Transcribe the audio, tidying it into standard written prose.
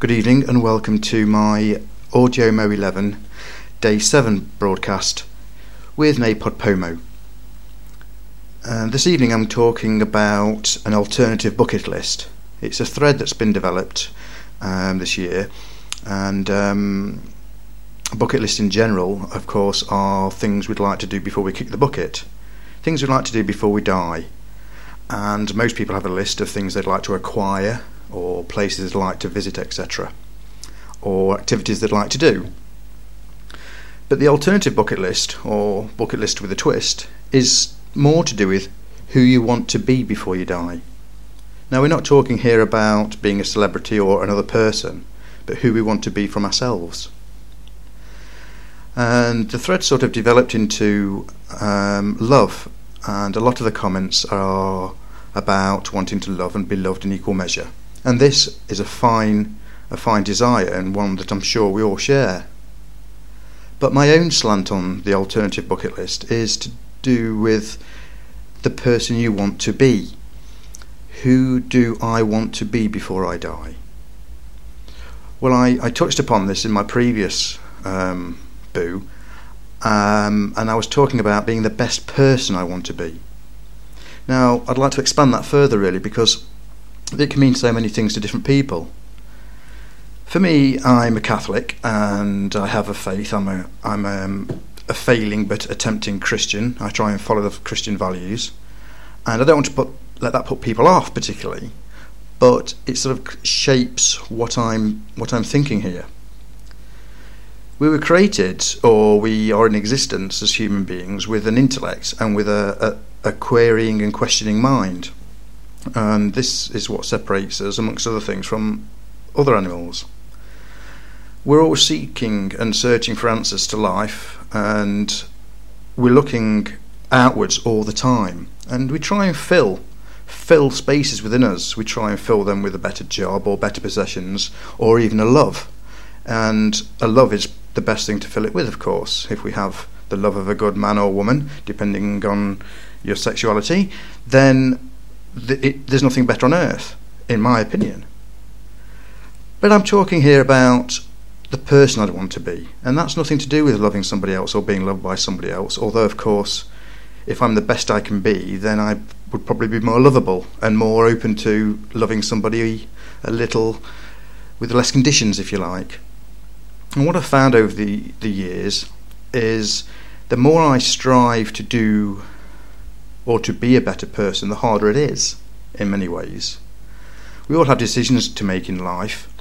Good evening and welcome to my Audio Mo 11 Day 7 broadcast with Napod Pomo. This evening I'm talking about an alternative bucket list. It's a thread that's been developed this year, and a bucket list in general, of course, are things we'd like to do before we kick the bucket, things we'd like to do before we die. And most people have a list of things they'd like to acquire, or places they'd like to visit, etc., or activities they'd like to do. But the alternative bucket list, or bucket list with a twist, is more to do with who you want to be before you die. Now, we're not talking here about being a celebrity or another person, but who we want to be from ourselves. And the thread sort of developed into love, and a lot of the comments are about wanting to love and be loved in equal measure. And this is a fine desire, and one that I'm sure we all share. But my own slant on the alternative bucket list is to do with the person you want to be. Who do I want to be before I die? Well, I touched upon this in my previous boo, and I was talking about being the best person I want to be. Now, I'd like to expand that further, really, because it can mean so many things to different people. For me, I'm a Catholic and I have a faith. I'm a failing but attempting Christian. I try and follow the Christian values, and I don't want to let that put people off particularly, but it sort of shapes what I'm thinking here. We were created, or we are in existence as human beings, with an intellect and with a querying and questioning mind. And this is what separates us, amongst other things, from other animals. We're always seeking and searching for answers to life, and we're looking outwards all the time. And we try and fill spaces within us. We try and fill them with a better job or better possessions, or even a love. And a love is the best thing to fill it with, of course. If we have the love of a good man or woman, depending on your sexuality, then there's nothing better on earth, in my opinion. But I'm talking here about the person I'd want to be, and that's nothing to do with loving somebody else or being loved by somebody else, although, of course, if I'm the best I can be, then I would probably be more lovable and more open to loving somebody a little with less conditions, if you like. And what I've found over the years is the more I strive to do or to be a better person, the harder it is in many ways. We all have decisions to make in life,